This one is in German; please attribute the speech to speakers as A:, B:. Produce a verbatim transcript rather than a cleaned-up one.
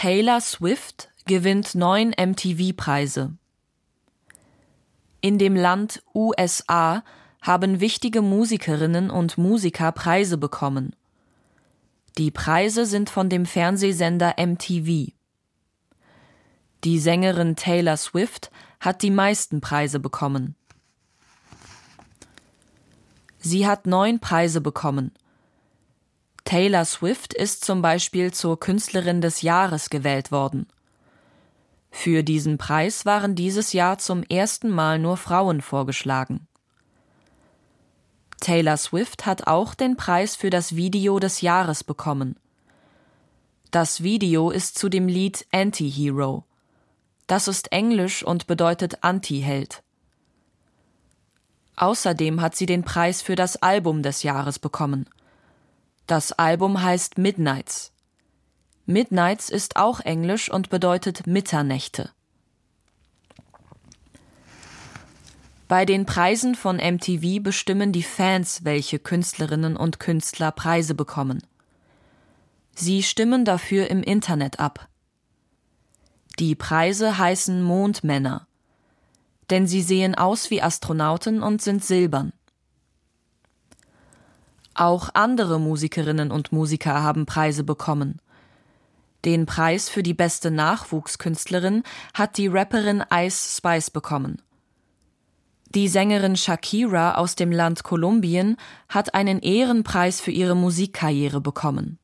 A: Taylor Swift gewinnt neun M T V-Preise. In dem Land U S A haben wichtige Musikerinnen und Musiker Preise bekommen. Die Preise sind von dem Fernsehsender M T V. Die Sängerin Taylor Swift hat die meisten Preise bekommen. Sie hat neun Preise bekommen. Taylor Swift ist zum Beispiel zur Künstlerin des Jahres gewählt worden. Für diesen Preis waren dieses Jahr zum ersten Mal nur Frauen vorgeschlagen. Taylor Swift hat auch den Preis für das Video des Jahres bekommen. Das Video ist zu dem Lied Anti-Hero. Das ist Englisch und bedeutet Anti-Held. Außerdem hat sie den Preis für das Album des Jahres bekommen. Das Album heißt Midnights. Midnights ist auch Englisch und bedeutet Mitternächte. Bei den Preisen von M T V bestimmen die Fans, welche Künstlerinnen und Künstler Preise bekommen. Sie stimmen dafür im Internet ab. Die Preise heißen Mondmänner, denn sie sehen aus wie Astronauten und sind silbern. Auch andere Musikerinnen und Musiker haben Preise bekommen. Den Preis für die beste Nachwuchskünstlerin hat die Rapperin Ice Spice bekommen. Die Sängerin Shakira aus dem Land Kolumbien hat einen Ehrenpreis für ihre Musikkarriere bekommen.